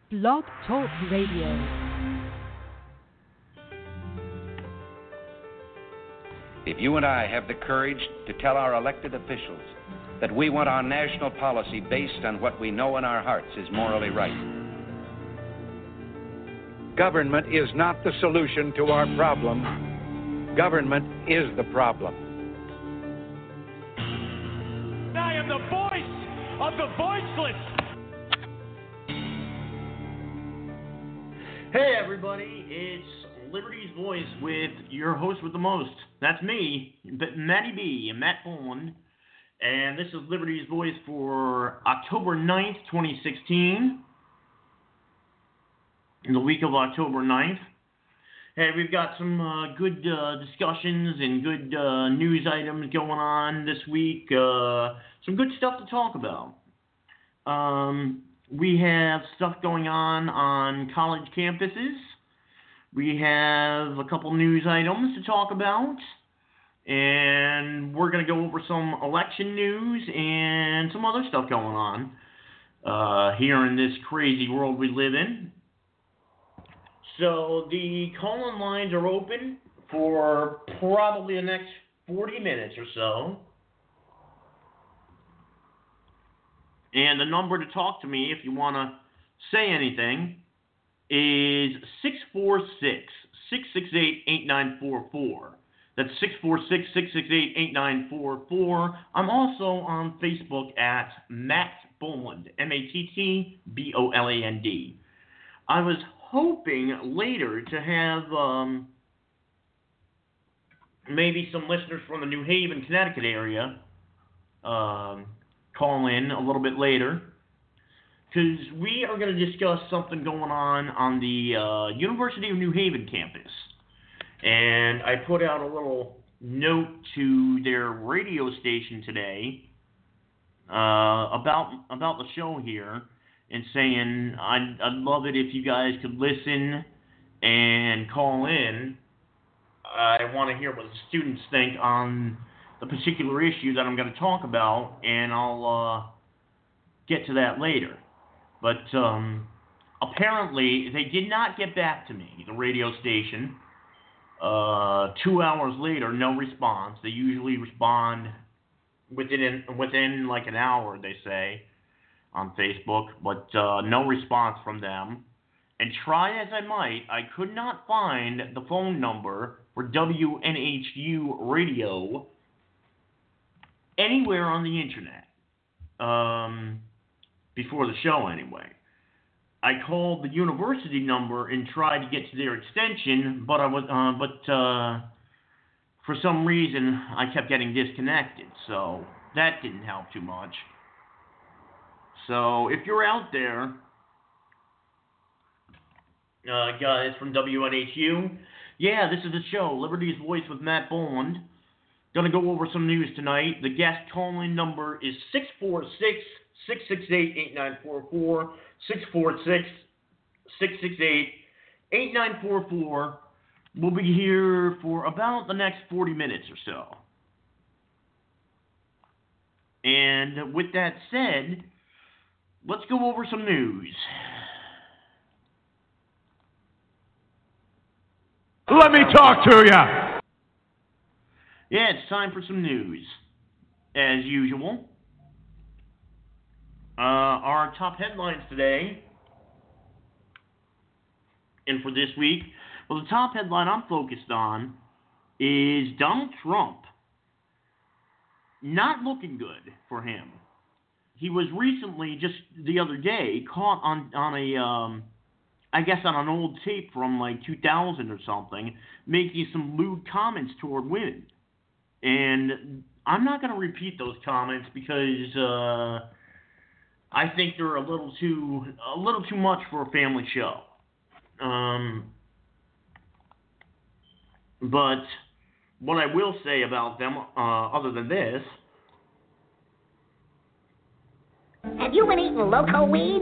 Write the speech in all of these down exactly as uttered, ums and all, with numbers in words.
Blog Talk Radio. If you and I have the courage to tell our elected officials that we want our national policy based on what we know in our hearts is morally right. Government is not the solution to our problem. Government is the problem. I am the voice of the voiceless. Hey everybody, it's Liberty's Voice with your host with the most. That's me, Matty B, Matt Boland. And this is Liberty's Voice for October ninth, twenty sixteen. In the week of October ninth. Hey, we've got some uh, good uh, discussions and good uh, news items going on this week. Uh, some good stuff to talk about. Um, we have stuff going on on college campuses. We have a couple news items to talk about. And we're going to go over some election news and some other stuff going on uh, here in this crazy world we live in. So the call-in lines are open for probably the next forty minutes or so. And the number to talk to me if you want to say anything is six four six, six six eight, eight nine four four. That's six four six, six six eight, eight nine four four. I'm also on Facebook at Matt Boland, M A T T B O L A N D. I was hoping later to have um, maybe some listeners from the New Haven, Connecticut area um, call in a little bit later, because we are going to discuss something going on on the uh, University of New Haven campus. And I put out a little note to their radio station today uh, about about the show here, and saying I'd, I'd love it if you guys could listen and call in. I want to hear what the students think on the particular issue that I'm going to talk about, and I'll uh, get to that later. But um, apparently they did not get back to me, the radio station. Uh, two hours later, no response. They usually respond within within like an hour, they say, on Facebook, but uh, no response from them. And try as I might, I could not find the phone number for W N H U radio anywhere on the internet. Um, before the show, anyway. I called the university number and tried to get to their extension, but I was, uh, but uh, for some reason I kept getting disconnected, so that didn't help too much. So if you're out there, uh, guys from W N H U, yeah, this is the show, Liberty's Voice with Matt Boland. Gonna go over some news tonight. The guest calling number is six four six, six six eight, eight nine four four, six four six, six six eight, eight nine four four. We'll be here for about the next forty minutes or so. And with that said, let's go over some news. Let me talk to you. Yeah, it's time for some news. As usual. Uh, our top headlines today, and for this week, well, the top headline I'm focused on is Donald Trump. Not looking good for him. He was recently, just the other day, caught on, on a, um, I guess on an old tape from like two thousand or something, making some lewd comments toward women. And I'm not going to repeat those comments because uh, I think they're a little too, a little too much for a family show. Um, but what I will say about them, uh, other than this, have you been eating loco weed?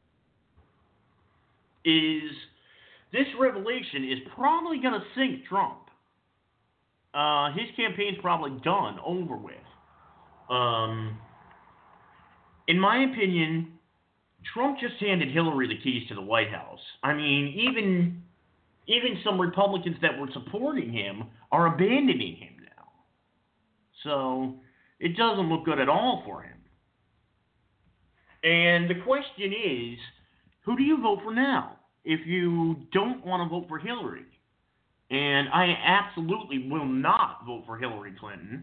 Is this revelation is probably going to sink Trump. Uh, his campaign's probably done, over with. Um, in my opinion, Trump just handed Hillary the keys to the White House. I mean, even even some Republicans that were supporting him are abandoning him now. So it doesn't look good at all for him. And the question is, who do you vote for now if you don't want to vote for Hillary? And I absolutely will not vote for Hillary Clinton.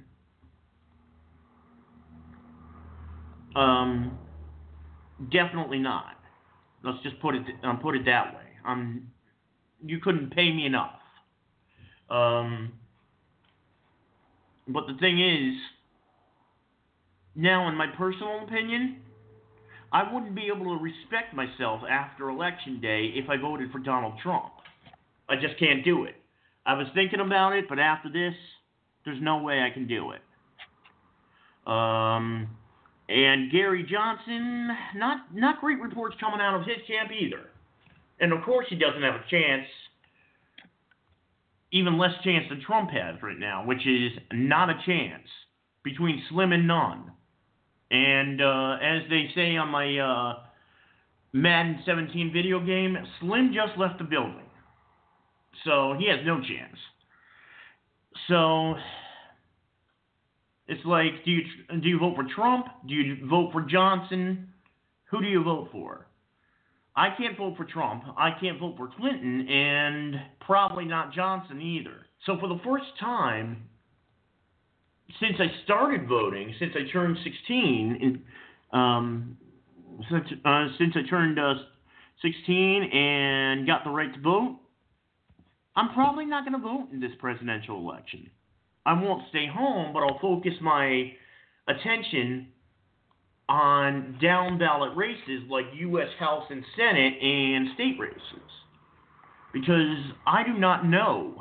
Um, definitely not. Let's just put it um, put it that way. Um, you couldn't pay me enough. Um, but the thing is, now in my personal opinion, I wouldn't be able to respect myself after Election Day if I voted for Donald Trump. I just can't do it. I was thinking about it, but after this, there's no way I can do it. Um, and Gary Johnson, not not great reports coming out of his camp either. And of course he doesn't have a chance, even less chance than Trump has right now, which is not a chance, between slim and none. And uh, as they say on my uh, Madden seventeen video game, Slim just left the building. So he has no chance. So it's like, do you do you vote for Trump? Do you vote for Johnson? Who do you vote for? I can't vote for Trump. I can't vote for Clinton, and probably not Johnson either. So for the first time since I started voting, since I turned sixteen, in, um, since, uh, since I turned uh, sixteen and got the right to vote, I'm probably not going to vote in this presidential election. I won't stay home, but I'll focus my attention on down-ballot races like U S House and Senate and state races. Because I do not know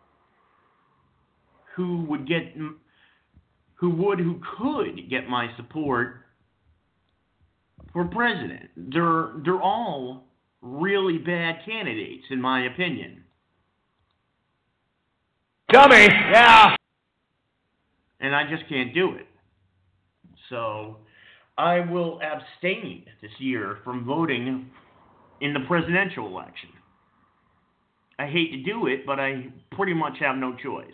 who would get... who would, who could get my support for president. They're, they're all really bad candidates, in my opinion. Dummy! Yeah! And I just can't do it. So I will abstain this year from voting in the presidential election. I hate to do it, but I pretty much have no choice.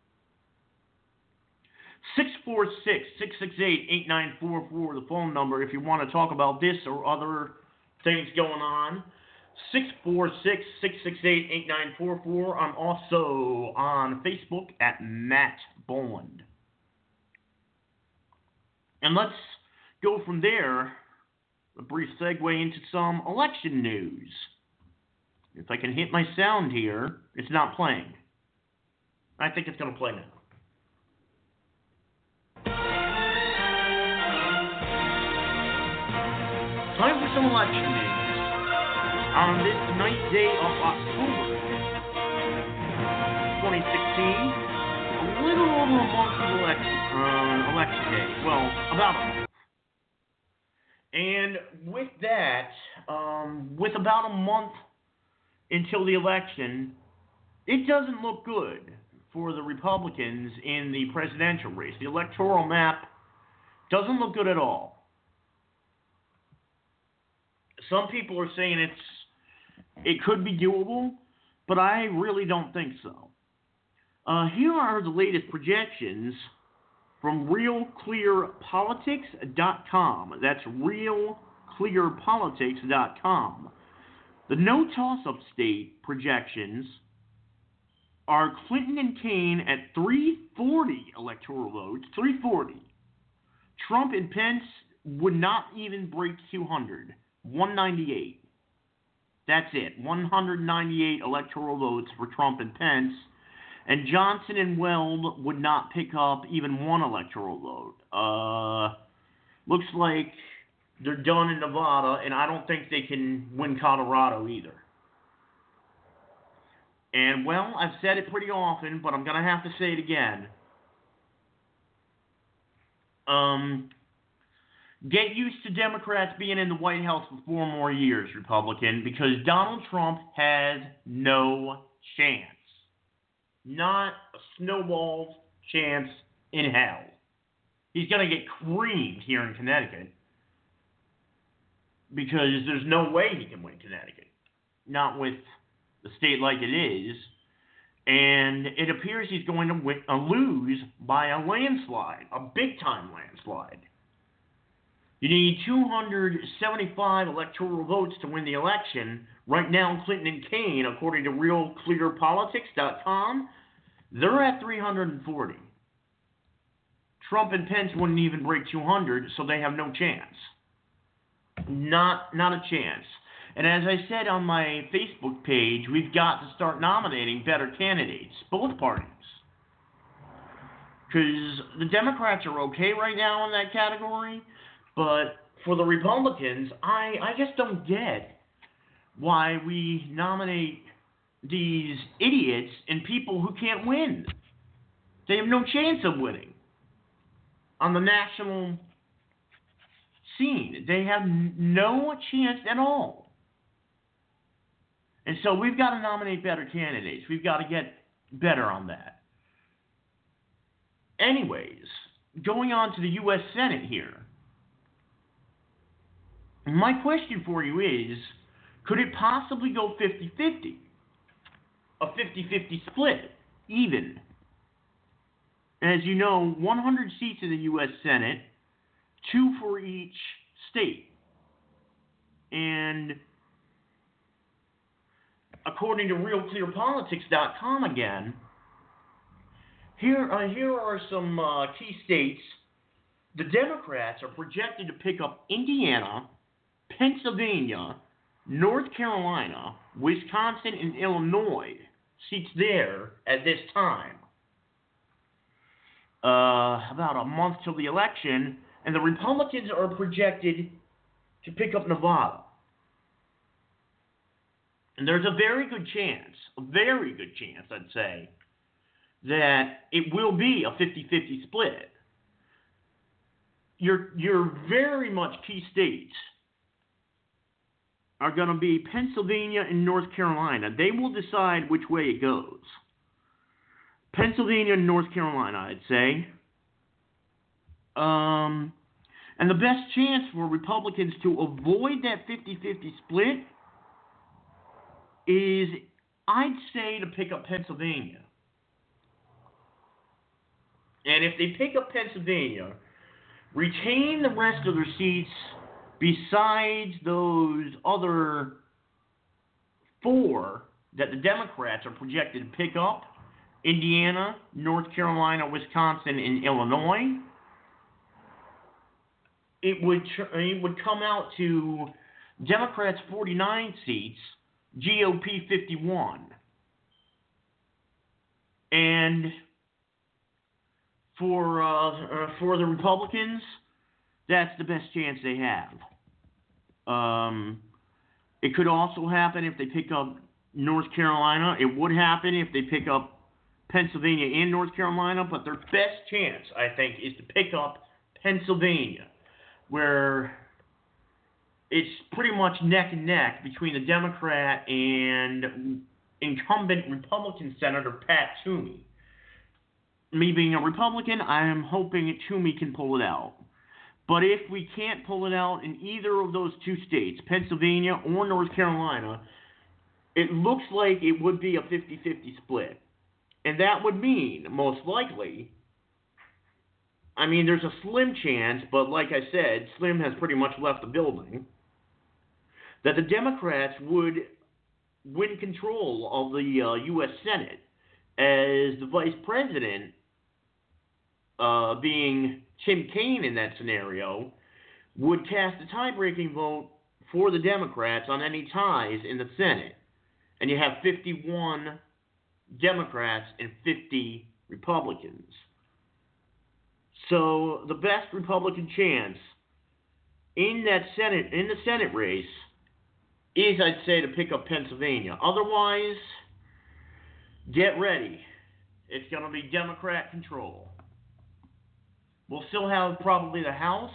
six four six, six six eight, eight nine four four, the phone number if you want to talk about this or other things going on. six four six, six six eight, eight nine four four. I'm also on Facebook at Matt Boland. And let's go from there, a brief segue into some election news. If I can hit my sound here, it's not playing. I think it's going to play now. Time for some election news. On this ninth day of October, twenty sixteen, a little over a month of election, uh, election day. Well, about a month. And with that, um, with about a month until the election, it doesn't look good for the Republicans in the presidential race. The electoral map doesn't look good at all. Some people are saying it's it could be doable, but I really don't think so. Uh, here are the latest projections from real clear politics dot com. That's real clear politics dot com. The no toss-up state projections are Clinton and Kaine at three forty electoral votes, three forty. Trump and Pence would not even break two hundred. one ninety-eight. That's it. one ninety-eight electoral votes for Trump and Pence. And Johnson and Weld would not pick up even one electoral vote. Uh, looks like they're done in Nevada, and I don't think they can win Colorado either. And, well, I've said it pretty often, but I'm going to have to say it again. Um... Get used to Democrats being in the White House for four more years, Republican, because Donald Trump has no chance. Not a snowball's chance in hell. He's going to get creamed here in Connecticut. because there's no way he can win Connecticut, not with the state like it is. And it appears he's going to win, uh, lose by a landslide, a big-time landslide. You need two hundred seventy-five electoral votes to win the election. Right now, Clinton and Kane, according to real clear politics dot com, they're at three hundred forty. Trump and Pence wouldn't even break two hundred, so they have no chance. Not, not a chance. And as I said on my Facebook page, we've got to start nominating better candidates, both parties. Because the Democrats are okay right now in that category, but for the Republicans, I, I just don't get why we nominate these idiots and people who can't win. They have no chance of winning on the national scene. They have no chance at all. And so we've got to nominate better candidates. We've got to get better on that. Anyways, going on to the U S Senate here. My question for you is, could it possibly go fifty-fifty? A fifty-fifty split, even. As you know, one hundred seats in the U S Senate, two for each state. And according to real clear politics dot com again, here, uh, here are some uh, key states. The Democrats are projected to pick up Indiana, Pennsylvania, North Carolina, Wisconsin, and Illinois seats there at this time. Uh, about a month till the election, and the Republicans are projected to pick up Nevada. And there's a very good chance, a very good chance, I'd say, that it will be a fifty-fifty split. Your, your very much key states are going to be Pennsylvania and North Carolina. They will decide which way it goes. Pennsylvania and North Carolina, I'd say. Um, and the best chance for Republicans to avoid that fifty-fifty split is, I'd say, to pick up Pennsylvania. And if they pick up Pennsylvania, retain the rest of their seats besides those other four that the Democrats are projected to pick up, Indiana, North Carolina, Wisconsin, and Illinois, it would, it would come out to Democrats forty-nine seats, G O P fifty-one. And for uh, uh, for the Republicans, that's the best chance they have. Um, it could also happen if they pick up North Carolina. It would happen if they pick up Pennsylvania and North Carolina, but their best chance, I think, is to pick up Pennsylvania, where it's pretty much neck and neck between the Democrat and incumbent Republican Senator Pat Toomey. Me being a Republican, I am hoping Toomey can pull it out. But if we can't pull it out in either of those two states, Pennsylvania or North Carolina, it looks like it would be a fifty-fifty split. And that would mean, most likely, I mean, there's a slim chance, but like I said, Slim has pretty much left the building, that the Democrats would win control of the uh, U S Senate, as the vice president, uh, being Tim Kaine in that scenario, would cast a tie-breaking vote for the Democrats on any ties in the Senate. And you have fifty-one Democrats and fifty Republicans. So the best Republican chance in that Senate, in the Senate race, is, I'd say, to pick up Pennsylvania. Otherwise, get ready. It's going to be Democrat control. We'll still have probably the House,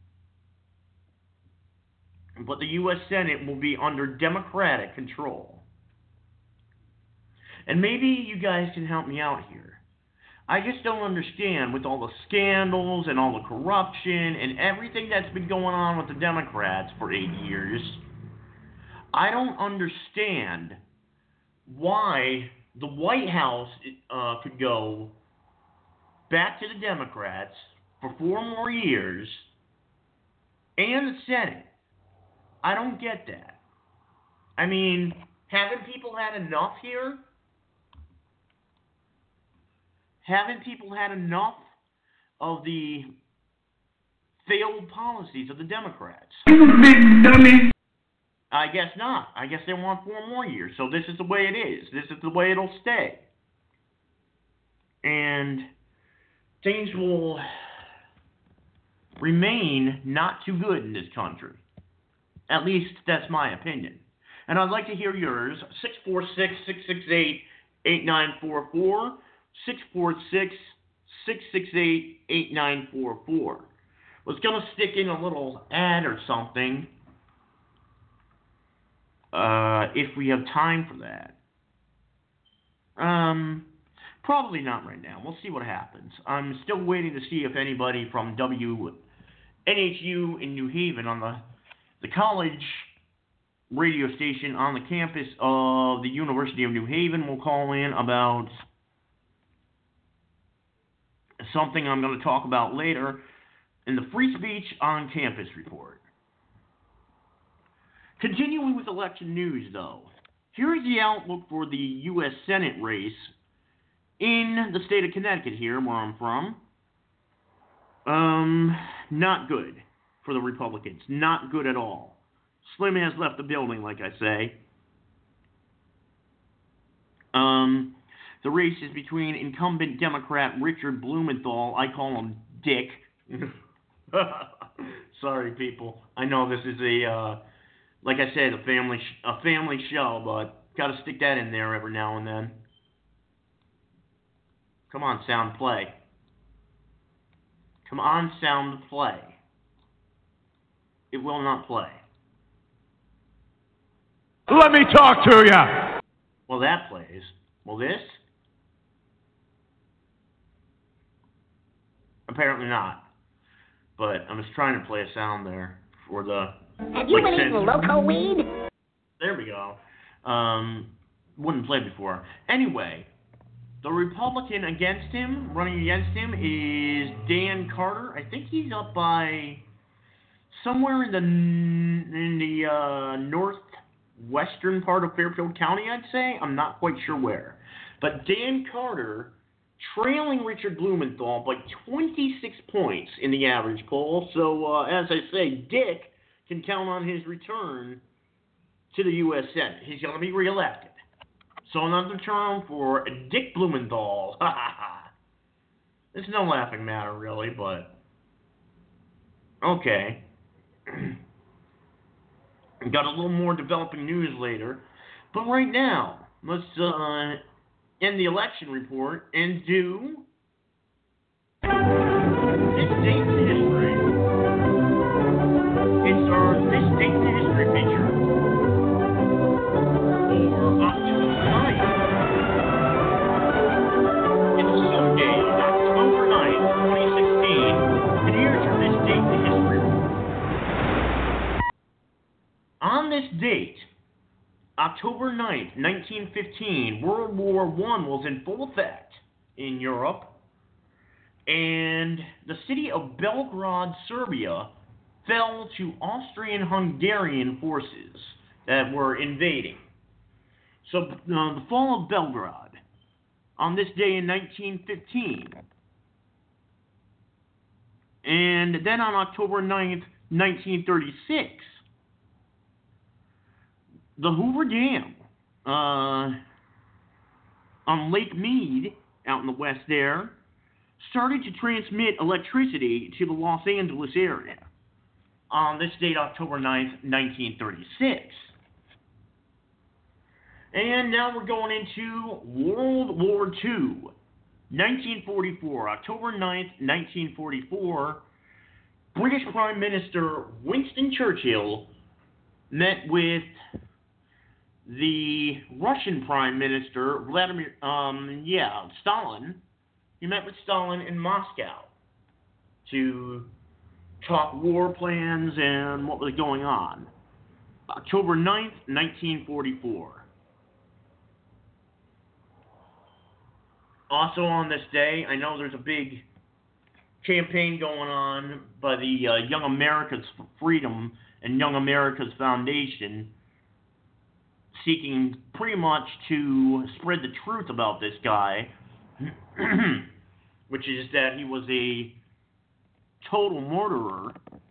but the U S Senate will be under Democratic control. And maybe you guys can help me out here. I just don't understand with all the scandals and all the corruption and everything that's been going on with the Democrats for eight years. I don't understand why the White House uh, could go back to the Democrats for four more years and the Senate. I don't get that. I mean, haven't people had enough here? Haven't people had enough of the failed policies of the Democrats? You big dummy. I guess not. I guess they want four more years. So this is the way it is. This is the way it'll stay. And things will remain not too good in this country. At least that's my opinion. And I'd like to hear yours. six four six, six six eight, eight nine four four. six four six, six six eight, eight nine four four. Was going to stick in a little ad or something uh, if we have time for that. Um, probably not right now. We'll see what happens. I'm still waiting to see if anybody from W N H U in New Haven on the, the college radio station on the campus of the University of New Haven will call in about something I'm going to talk about later in the Free Speech on Campus report. Continuing with election news, though, here's the outlook for the U S Senate race in the state of Connecticut here, where I'm from. Um, not good for the Republicans. Not good at all. Slim has left the building, like I say. Um... The race is between incumbent Democrat Richard Blumenthal. I call him Dick. Sorry, people. I know this is a, uh, like I said, a family sh- a family show, but got to stick that in there every now and then. Come on, sound play. Come on, sound play. It will not play. Let me talk to you. Well, that plays. Well, this? Apparently not. But I'm just trying to play a sound there for the... Have you been eating loco weed? There we go. Um, wouldn't play before. Anyway, the Republican against him, running against him, is Dan Carter. I think he's up by somewhere in the in the uh, northwestern part of Fairfield County, I'd say. I'm not quite sure where. But Dan Carter trailing Richard Blumenthal by twenty-six points in the average poll. So, uh, as I say, Dick can count on his return to the U S Senate. He's going to be reelected. So another term for Dick Blumenthal. Ha ha ha. It's no laughing matter, really, but okay. Got a little more developing news later. But right now, let's uh, end the election report and do this date in history. It's our this date in history feature for October ninth. It's Sunday, October ninth, twenty sixteen, and here's your this date in history. On this date, October ninth, nineteen fifteen, World War One was in full effect in Europe, and the city of Belgrade, Serbia, fell to Austrian-Hungarian forces that were invading. So, uh, the fall of Belgrade, on this day in nineteen fifteen, and then on October ninth, nineteen thirty-six, the Hoover Dam uh, on Lake Mead, out in the west there, started to transmit electricity to the Los Angeles area on this date, October ninth, nineteen thirty-six. And now we're going into World War Two, nineteen forty-four, October ninth, nineteen forty-four. British Prime Minister Winston Churchill met with the Russian Prime Minister Vladimir, um, yeah, Stalin, he met with Stalin in Moscow to talk war plans and what was going on. October ninth, nineteen forty-four. Also on this day, I know there's a big campaign going on by the uh, Young America's Freedom and Young America's Foundation, seeking pretty much to spread the truth about this guy, which is that he was a total murderer.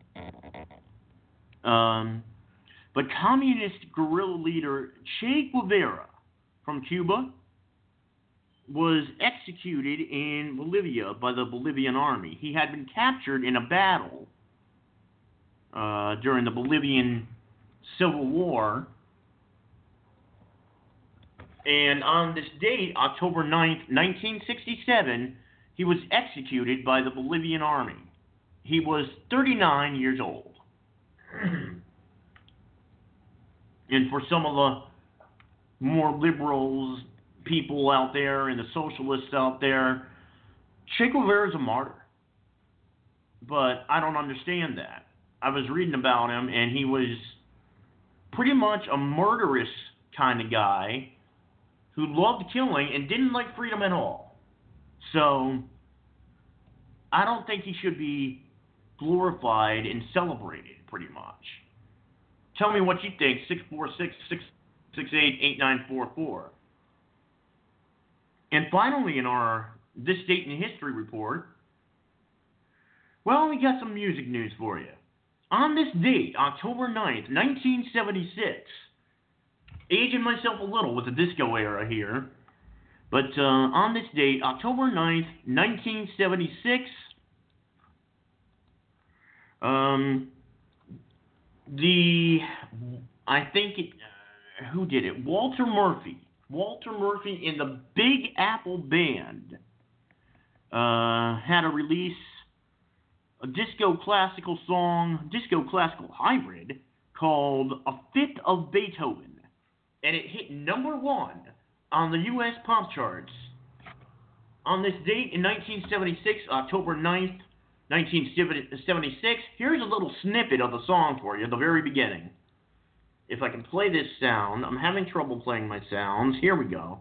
Um, but communist guerrilla leader Che Guevara from Cuba was executed in Bolivia by the Bolivian army. He had been captured in a battle uh, during the Bolivian Civil War. And on this date, October ninth, nineteen sixty-seven, he was executed by the Bolivian army. He was thirty-nine years old. And for some of the more liberals, people out there, and the socialists out there, Che Guevara is a martyr. But I don't understand that. I was reading about him, and he was pretty much a murderous kind of guy who loved killing and didn't like freedom at all. So I don't think he should be glorified and celebrated, pretty much. Tell me what you think. six four six, six six eight, eight nine four four. And finally, in our This Date in History report, well, we got some music news for you. On this date, October ninth, nineteen seventy-six, aging myself a little with the disco era here, but uh, on this date, October ninth, nineteen seventy-six, um, the, I think it, uh, who did it? Walter Murphy. Walter Murphy in the Big Apple Band uh, had a release, a disco classical song, disco classical hybrid, called A Fifth of Beethoven. And it hit number one on the U S pop charts. On this date in nineteen seventy-six, October ninth, nineteen seventy-six, here's a little snippet of the song for you, the very beginning. If I can play this sound, I'm having trouble playing my sounds. Here we go.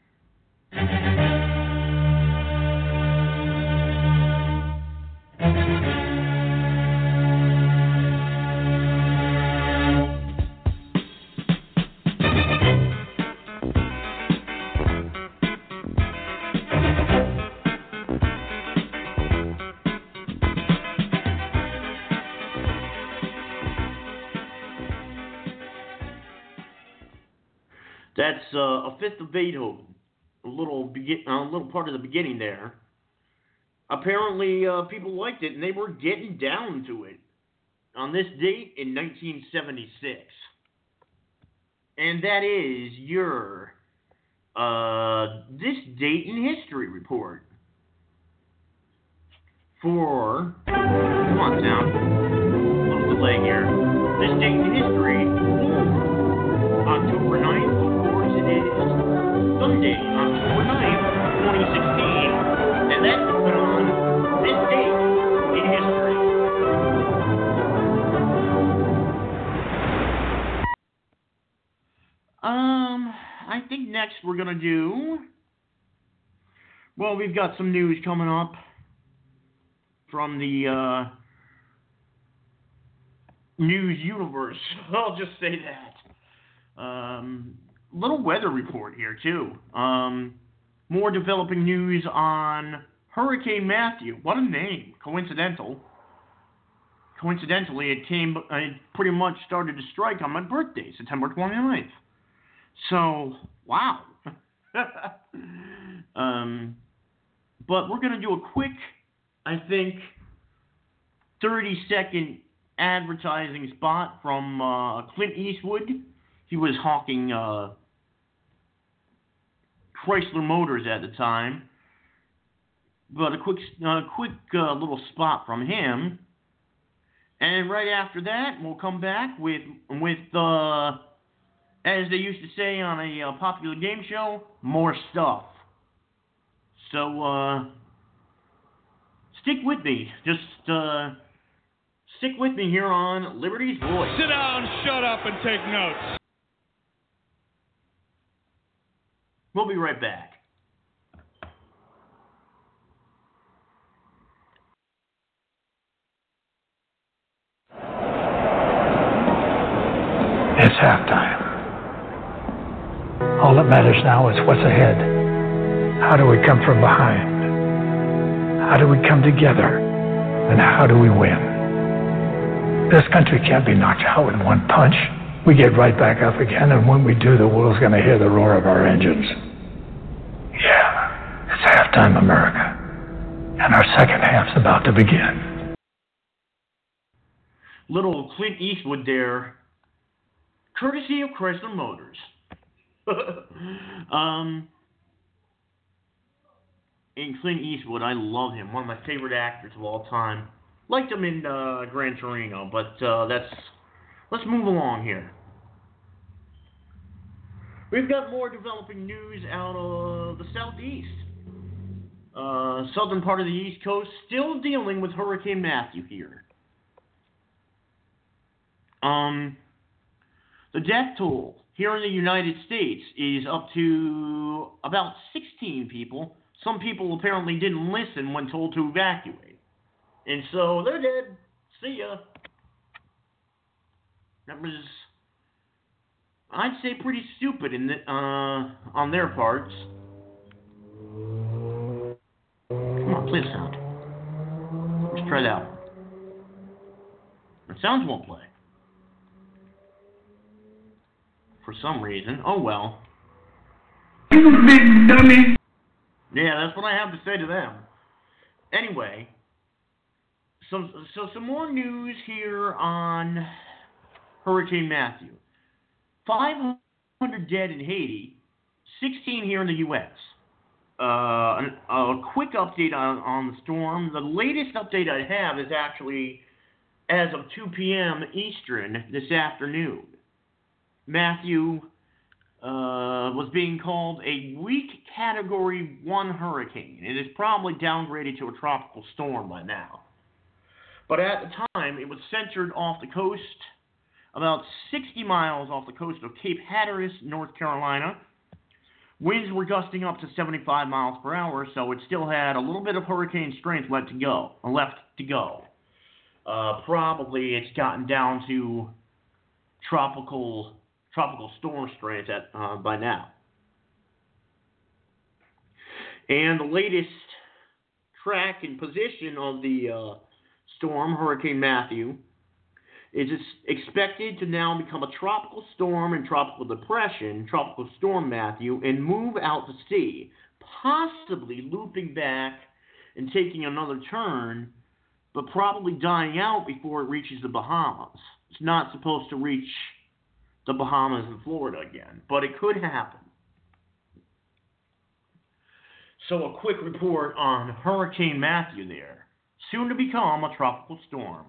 That's uh, A Fifth of Beethoven, a little begin, a little part of the beginning there. Apparently, uh, people liked it, and they were getting down to it on this date in nineteen seventy-six. And that is your uh, This Date in History report for, come on, sound, a little delay here. This Date in History, October ninth. Sunday, October ninth, twenty sixteen, and that's put on this date in history. Um, I think next we're going to do, well, we've got some news coming up from the uh, news universe. I'll just say that. Um... Little weather report here, too. Um, more developing news on Hurricane Matthew. What a name. Coincidental. Coincidentally, it came, it pretty much started to strike on my birthday, September twenty-ninth. So, wow. um, but we're going to do a quick, I think, thirty-second advertising spot from uh, Clint Eastwood. He was hawking uh, Chrysler Motors at the time. But a quick, uh, quick uh, little spot from him. And right after that, we'll come back with, with uh, as they used to say on a uh, popular game show, more stuff. So, uh, stick with me. Just uh, stick with me here on Liberty's Voice. Sit down, shut up, and take notes. We'll be right back. It's halftime. All that matters now is what's ahead. How do we come from behind? How do we come together? And how do we win? This country can't be knocked out with one punch. We get right back up again, and when we do, the world's going to hear the roar of our engines. Yeah, it's halftime, America. And our second half's about to begin. Little Clint Eastwood there, courtesy of Chrysler Motors. um, and Clint Eastwood, I love him. One of my favorite actors of all time. Liked him in uh, Gran Torino, but uh, that's let's move along here. We've got more developing news out of the southeast. Uh, southern part of the East Coast still dealing with Hurricane Matthew here. Um, the death toll here in the United States is up to about sixteen people. Some people apparently didn't listen when told to evacuate. And so they're dead. See ya. That was, I'd say, pretty stupid in the, uh, on their parts. Come on, play the sound. Let's try that one. The sounds won't play. For some reason. Oh well. You big dummy. Yeah, that's what I have to say to them. Anyway, so, so some more news here on Hurricane Matthew. five hundred dead in Haiti, sixteen here in the U S Uh, a, a quick update on, on the storm. The latest update I have is actually as of two p.m. Eastern this afternoon. Matthew uh, was being called a weak Category one hurricane. It is probably downgraded to a tropical storm by now. But at the time, it was centered off the coast, about sixty miles off the coast of Cape Hatteras, North Carolina. Winds were gusting up to seventy-five miles per hour, so it still had a little bit of hurricane strength left to go. Left to go. Uh, probably it's gotten down to tropical tropical storm strength at uh, by now. And the latest track and position of the uh, storm, Hurricane Matthew, is expected to now become a tropical storm and tropical depression, Tropical Storm Matthew, and move out to sea, possibly looping back and taking another turn, but probably dying out before it reaches the Bahamas. It's not supposed to reach the Bahamas and Florida again, but it could happen. So a quick report on Hurricane Matthew there, soon to become a tropical storm.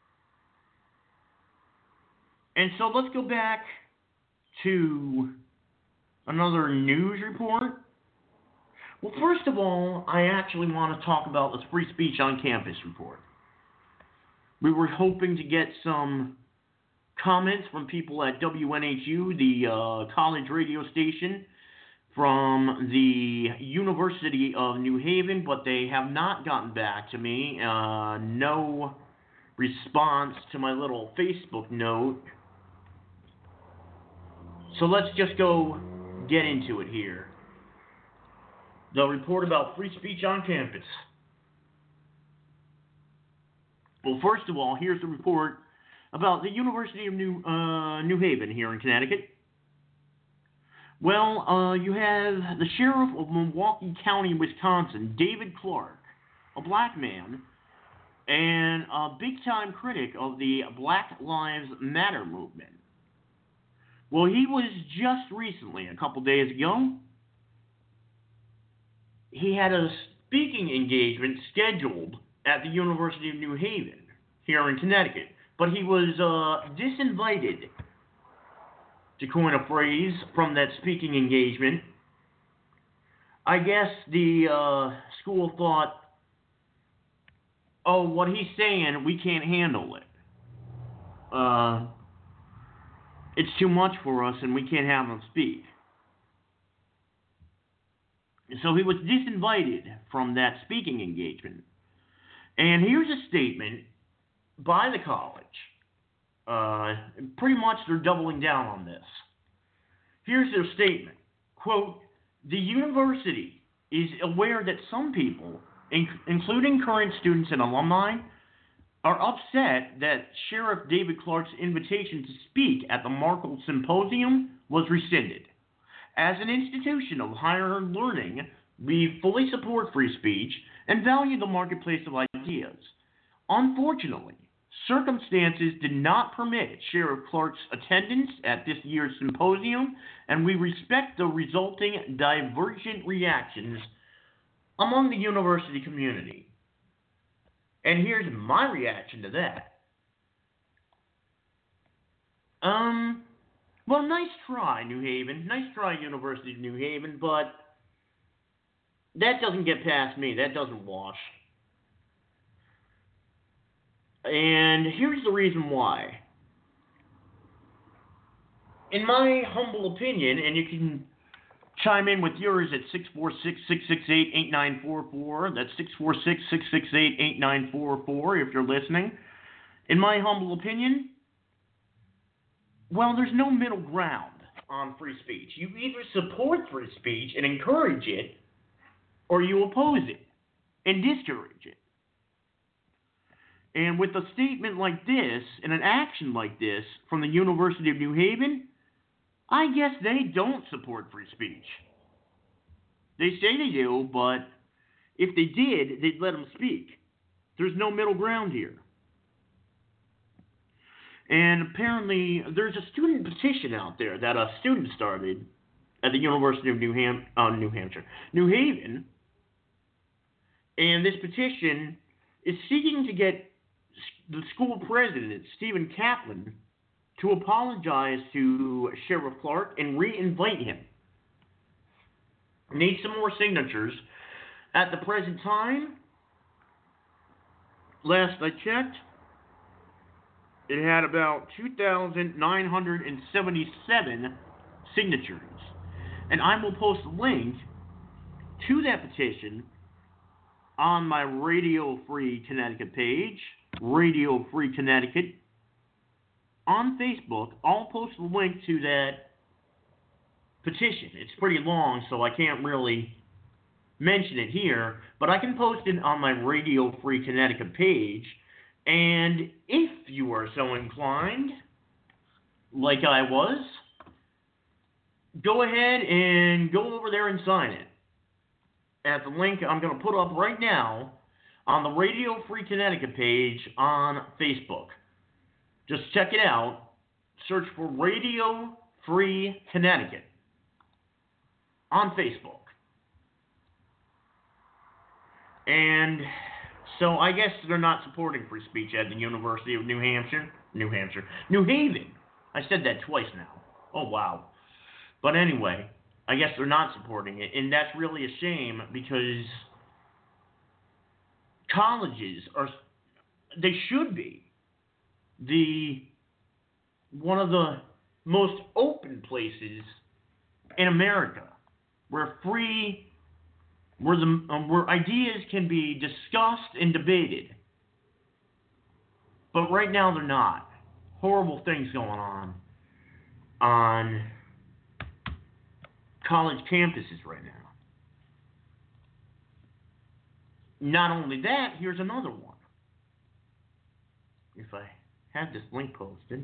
And so let's go back to another news report. Well, first of all, I actually want to talk about the free speech on campus report. We were hoping to get some comments from people at W N H U, the uh, college radio station from the University of New Haven, but they have not gotten back to me. Uh, no response to my little Facebook note. So let's just go get into it here. The report about free speech on campus. Well, first of all, here's the report about the University of New uh, New Haven here in Connecticut. Well, uh, you have the sheriff of Milwaukee County, Wisconsin, David Clark, a black man, and a big-time critic of the Black Lives Matter movement. Well, he was just recently, a couple days ago, he had a speaking engagement scheduled at the University of New Haven here in Connecticut, but he was uh, disinvited, to coin a phrase, from that speaking engagement. I guess the uh, school thought oh, what he's saying, we can't handle it. Uh, it's too much for us and we can't have him speak. So he was disinvited from that speaking engagement. And here's a statement by the college. Uh, pretty much they're doubling down on this. Here's their statement. Quote, the university is aware that some people, in- including current students and alumni, are upset that Sheriff David Clarke's invitation to speak at the Markle Symposium was rescinded. As an institution of higher learning, we fully support free speech and value the marketplace of ideas. Unfortunately, circumstances did not permit Sheriff Clarke's attendance at this year's symposium, and we respect the resulting divergent reactions among the university community. And here's my reaction to that. Um, well, nice try, New Haven. Nice try, University of New Haven, but that doesn't get past me. That doesn't wash. And here's the reason why. In my humble opinion, and you can chime in with yours at six four six, six six eight, eight nine four four. That's six four six, six six eight, eight nine four four if you're listening. In my humble opinion, well, there's no middle ground on free speech. You either support free speech and encourage it, or you oppose it and discourage it. And with a statement like this and an action like this from the University of New Haven, I guess they don't support free speech. They say they do, but if they did, they'd let them speak. There's no middle ground here. And apparently, there's a student petition out there that a student started at the University of New, Ham- uh, New Hampshire, New Haven. And this petition is seeking to get the school president, Stephen Kaplan, to apologize to Sheriff Clarke and re-invite him. Need some more signatures. At the present time, last I checked, it had about two thousand nine hundred seventy-seven signatures. And I will post a link to that petition on my Radio Free Connecticut page, Radio Free Connecticut, on Facebook. I'll post a link to that petition. It's pretty long, so I can't really mention it here, but I can post it on my Radio Free Connecticut page. And if you are so inclined, like I was, go ahead and go over there and sign it at the link I'm going to put up right now on the Radio Free Connecticut page on Facebook. Just check it out. Search for Radio Free Connecticut on Facebook. And so I guess they're not supporting free speech at the University of New Hampshire. New Hampshire. New Haven. I said that twice now. Oh, wow. But anyway, I guess they're not supporting it. And that's really a shame because colleges are, they should be the one of the most open places in America where free where the um, where ideas can be discussed and debated. But right now they're not. Horrible things going on on college campuses right now. Not only that, here's another one. If I had this link posted.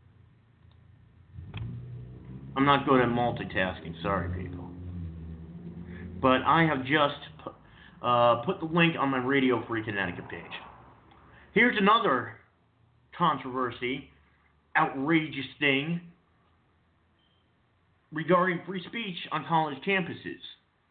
I'm not good at multitasking, sorry people. But I have just uh, put the link on my Radio Free Connecticut page. Here's another controversy, outrageous thing regarding free speech on college campuses.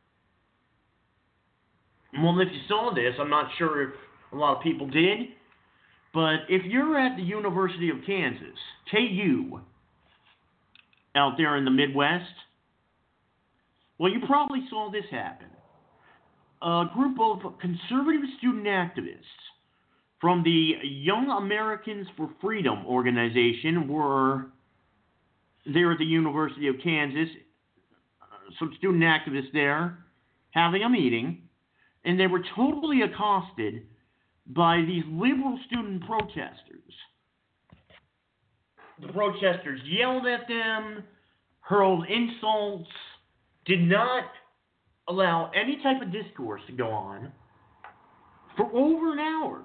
Well, if you saw this, I'm not sure if a lot of people did, but if you're at the University of Kansas, K U, out there in the Midwest, well, you probably saw this happen. A group of conservative student activists from the Young Americans for Freedom organization were there at the University of Kansas, uh, some student activists there having a meeting, and they were totally accosted by these liberal student protesters. The protesters yelled at them, hurled insults, did not allow any type of discourse to go on for over an hour.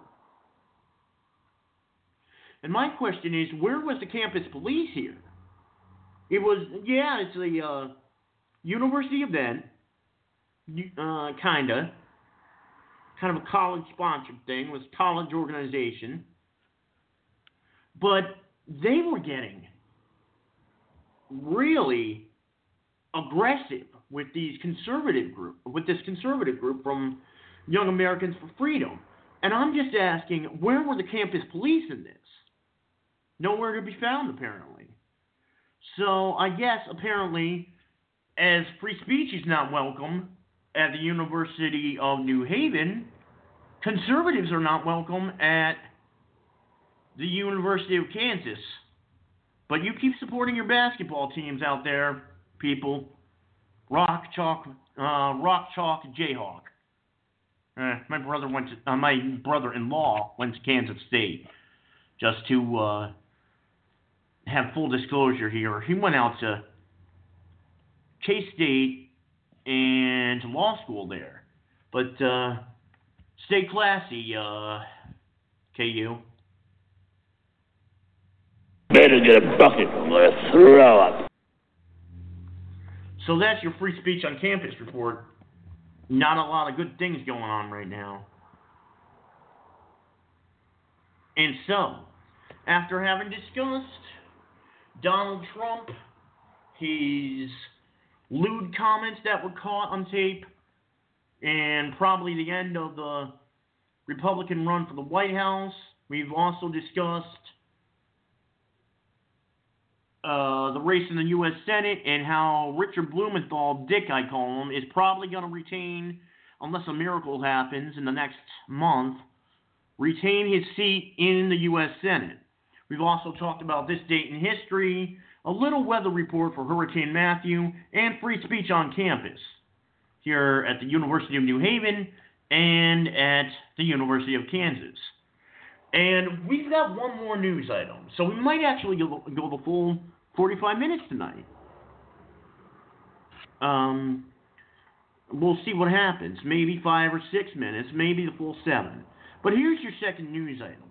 And my question is, where was the campus police here? It was, yeah, it's a uh, university event, uh, kinda, kind of a college-sponsored thing, it was a college organization, but they were getting really aggressive with these conservative group, with this conservative group from Young Americans for Freedom. And I'm just asking, where were the campus police in this? Nowhere to be found, apparently. So I guess, apparently, as free speech is not welcome at the University of New Haven, conservatives are not welcome at the University of Kansas. But you keep supporting your basketball teams out there, people. Rock Chalk, uh, Rock Chalk Jayhawk. Uh, my brother went to, uh, my brother-in-law went to Kansas State. Just to uh, have full disclosure here, he went out to K-State and to law school there. But uh, stay classy, uh, K U. Better get a bucket. I'm going to throw up. So that's your free speech on campus report. Not a lot of good things going on right now. And so, after having discussed Donald Trump, his lewd comments that were caught on tape, and probably the end of the Republican run for the White House, we've also discussed Uh, the race in the U S Senate and how Richard Blumenthal, Dick I call him, is probably going to retain, unless a miracle happens in the next month, retain his seat in the U S Senate. We've also talked about this date in history, a little weather report for Hurricane Matthew, and free speech on campus here at the University of New Haven and at the University of Kansas. And we've got one more news item, so we might actually go, go the full forty-five minutes tonight. Um, we'll see what happens. Maybe five or six minutes, maybe the full seven. But here's your second news item.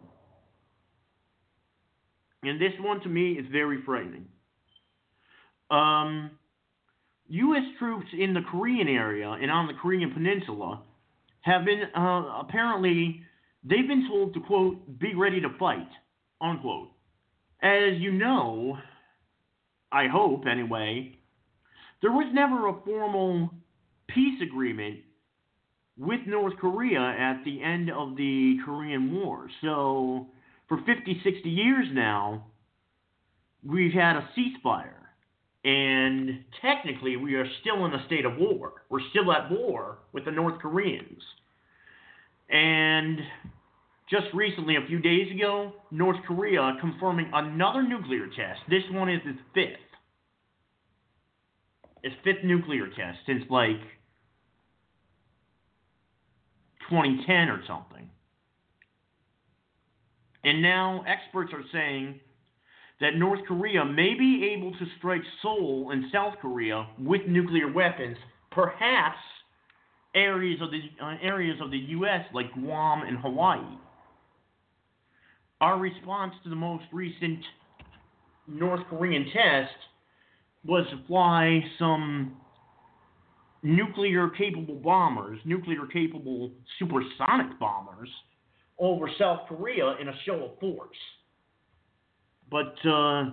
And this one, to me, is very frightening. Um, U S troops in the Korean area and on the Korean Peninsula have been, uh, apparently, they've been told to, quote, be ready to fight, unquote. As you know, I hope anyway, there was never a formal peace agreement with North Korea at the end of the Korean War. So for fifty, sixty years now, we've had a ceasefire. And technically, we are still in a state of war. We're still at war with the North Koreans. And just recently, a few days ago, North Korea confirming another nuclear test. This one is its fifth. Its fifth nuclear test since, like, twenty ten or something. And now experts are saying that North Korea may be able to strike Seoul and South Korea with nuclear weapons, perhaps areas of the uh, areas of the U S like Guam and Hawaii. Our response to the most recent North Korean test was to fly some nuclear-capable bombers, nuclear-capable supersonic bombers, over South Korea in a show of force. But uh,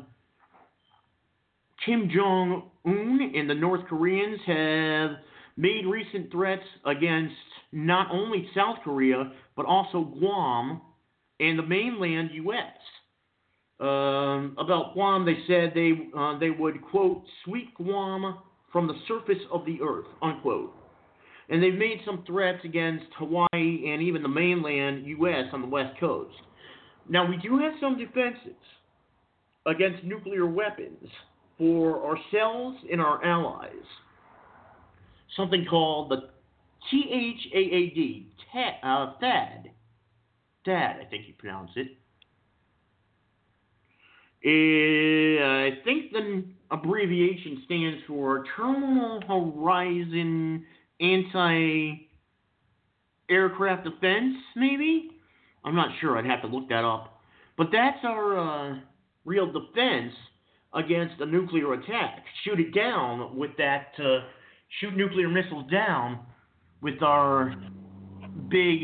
Kim Jong-un and the North Koreans have made recent threats against not only South Korea, but also Guam and the mainland U S Um, about Guam, they said they uh, they would, quote, sweep Guam from the surface of the earth, unquote. And they've made some threats against Hawaii and even the mainland U S on the West Coast. Now, we do have some defenses against nuclear weapons for ourselves and our allies. Something called the T H A A D, uh, THAAD. THAAD, I think you pronounce it. Uh, I think the abbreviation stands for Terminal Horizon Anti-Aircraft Defense, maybe? I'm not sure. I'd have to look that up. But that's our uh, real defense against a nuclear attack. Shoot it down with that, uh, shoot nuclear missiles down with our big,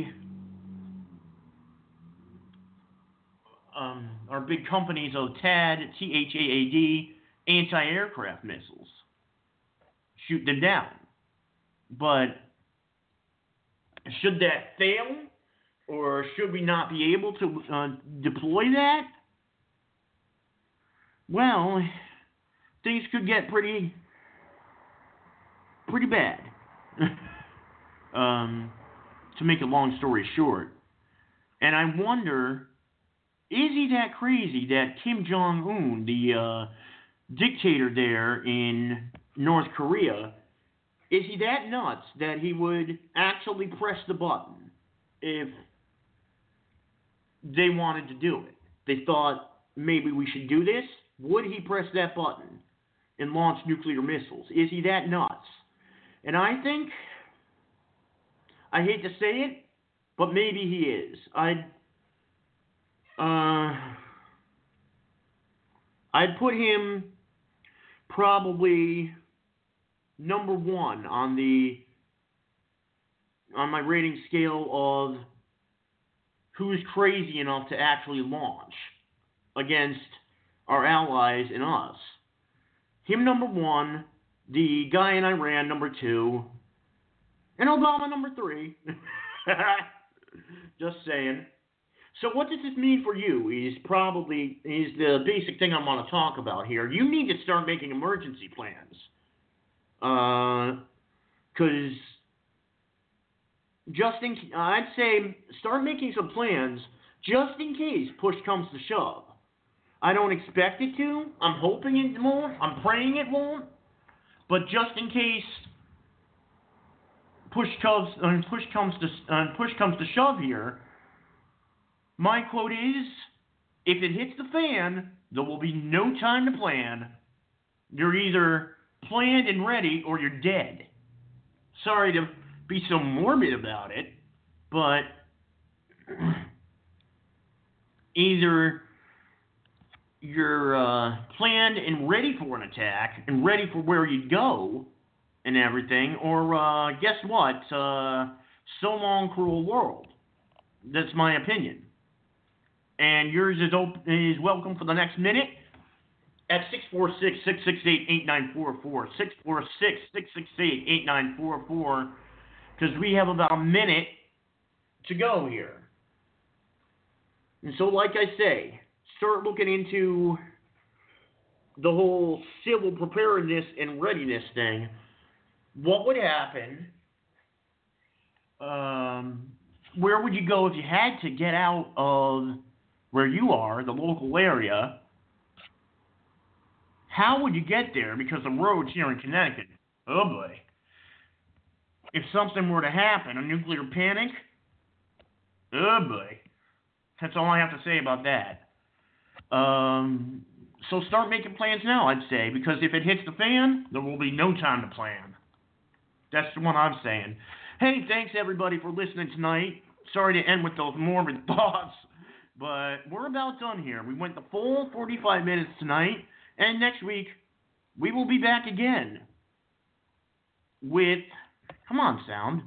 um, our big companies of THAAD, T H A A D, anti-aircraft missiles. Shoot them down. But should that fail, or should we not be able to uh, deploy that? Well, things could get pretty, pretty bad. um, to make a long story short. And I wonder, is he that crazy that Kim Jong-un, the uh, dictator there in North Korea, is he that nuts that he would actually press the button if they wanted to do it? They thought maybe we should do this. Would he press that button and launch nuclear missiles? Is he that nuts? And I think, I hate to say it, but maybe he is. I'd, uh, I'd put him probably number one on the on my rating scale of who's crazy enough to actually launch against our allies and us. Him number one, the guy in Iran number two, and Obama number three. Just saying. So what does this mean for you? Is probably is the basic thing I want to talk about here. You need to start making emergency plans. Uh, cause just in, I'd say start making some plans just in case push comes to shove. I don't expect it to. I'm hoping it won't. I'm praying it won't. But just in case push comes, uh, push comes to, uh, push comes to shove here, my quote is, if it hits the fan, there will be no time to plan. You're either planned and ready, or you're dead. Sorry to be so morbid about it, but either you're uh, planned and ready for an attack, and ready for where you go, and everything, or uh, guess what? Uh, so long, cruel world. That's my opinion. And yours is op- is welcome for the next minute. At six four six, six six eight, eight nine four four, six four six, six six eight, eight nine four four, because we have about a minute to go here. And so, like I say, start looking into the whole civil preparedness and readiness thing. What would happen? Um, where would you go if you had to get out of where you are, the local area? How would you get there? Because the roads here in Connecticut, oh boy. If something were to happen, a nuclear panic, oh boy. That's all I have to say about that. Um, so start making plans now, I'd say, because if it hits the fan, there will be no time to plan. That's what I'm saying. Hey, thanks everybody for listening tonight. Sorry to end with those morbid thoughts, but we're about done here. We went the full forty-five minutes tonight. And next week, we will be back again with, come on, sound.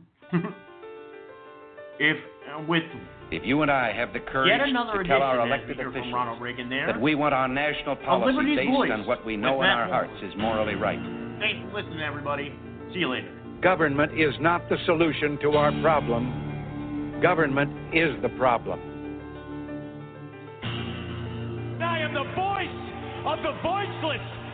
if uh, with if you and I have the courage to tell our elected officials that we want our national policy based on what we know in our hearts is morally right. Thanks for listening, everybody. See you later. Government is not the solution to our problem. Government is the problem. I am the voice of the voiceless.